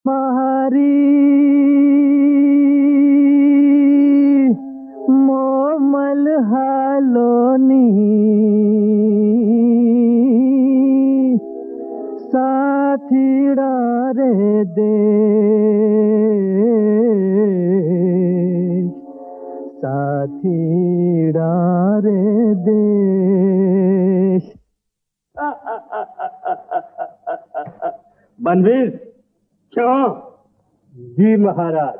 महारी मोमल हालोनी साथीड़ा रे देश, साथीड़ा रे देश। बनवीर, क्यों? जी महाराज।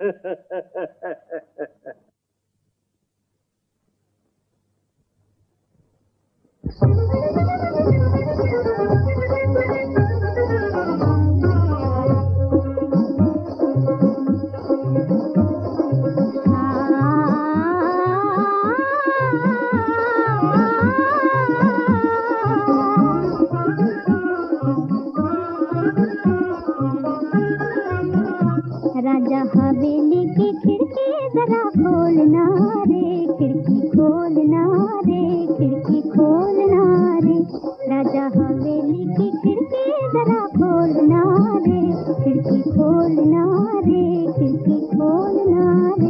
राजा हवेली की खिड़की जरा खोलना रे, खिड़की खोलना रे, खिड़की खोलना रे। राजा हवेली की खिड़की जरा खोलना रे, खिड़की खोलना रे, खिड़की खोलना रे।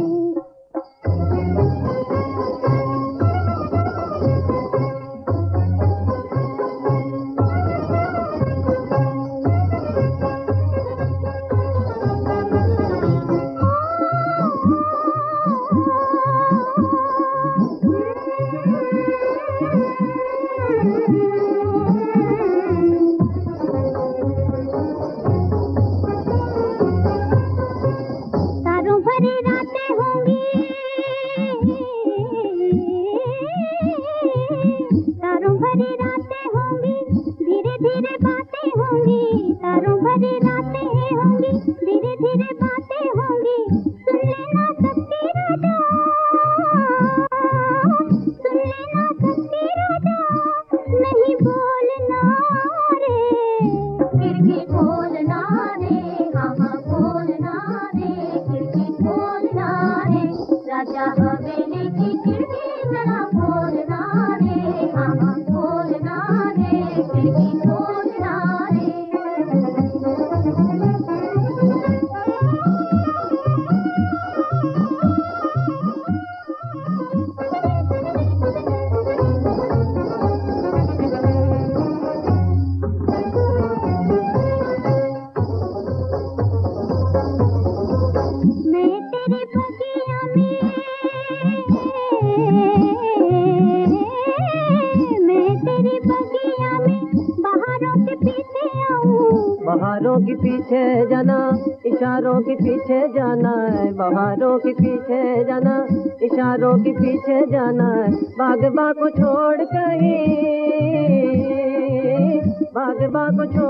तारों भरी रातें होंगी, तारों भरी रातें होंगी, धीरे धीरे बातें होंगी। तारों भरी रातें होंगी, धीरे धीरे बातें होंगी। सुन लेना सबकी राजा, सुन लेना सबकी राजा, नहीं बोलना रे, खिड़की खोलना रे, हाँ हाँ खोलना रे, खिड़की खोलना रे। राजा हवेली की खिड़की जरा खोलना रे, हाँ हाँ खोलना रे, खिड़की खोलना रे। मैं तेरी बगिया में, मैं तेरी बगिया में बहारों के पीछे आऊं। बहारों के पीछे जाना, इशारों के पीछे जाना है। बहारों के पीछे जाना, इशारों के पीछे जाना है। बागबा को छोड़ कहीं, बागबा को छोड़